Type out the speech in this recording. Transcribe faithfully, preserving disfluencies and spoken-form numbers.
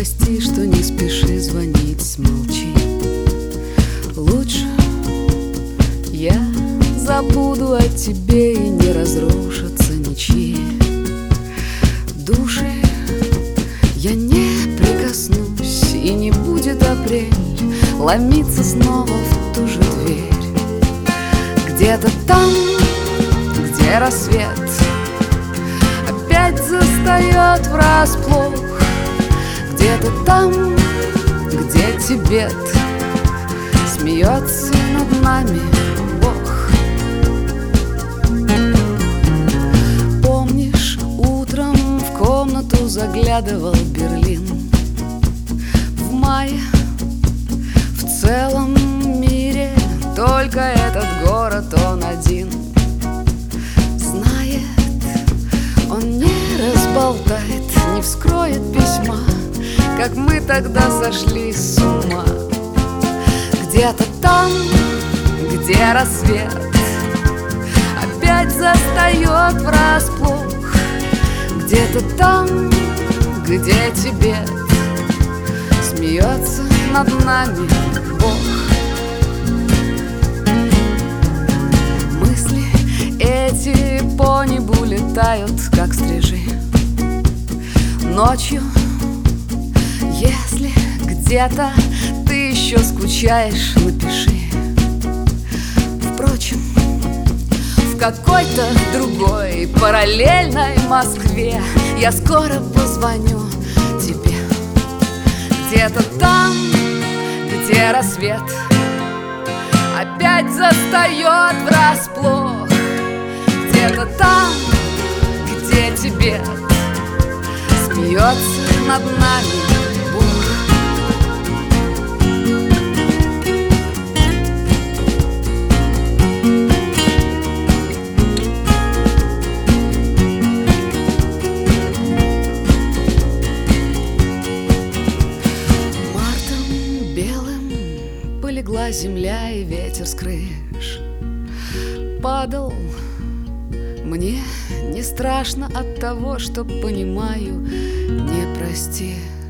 прости, что не спеши звонить, смолчи. Лучше я забуду о тебе, и не разрушатся ничьи души. Я не прикоснусь, и не будет апрель ломиться снова в ту же дверь. Где-то там, где рассвет опять застает врасплох, где-то там, где Тибет смеется над нами Бог. Помнишь, утром в комнату заглядывал Берлин в мае? В целом мире только этот город, он один знает. Он не разболтает, не вскроет письма, как мы тогда сошли с ума. Где-то там, где рассвет опять застает врасплох, где-то там, где Тибет смеется над нами Бог. Мысли эти по небу летают, как стрижи. Ночью, если где-то ты еще скучаешь, напиши. Впрочем, в какой-то другой параллельной Москве я скоро позвоню тебе. Где-то там, где рассвет опять застает врасплох, где-то там, где Тибет смеется над нами Бог. Мартом белым полегла земля, и ветер с крыш падал. Мне не страшно от того, что понимаю, не прости.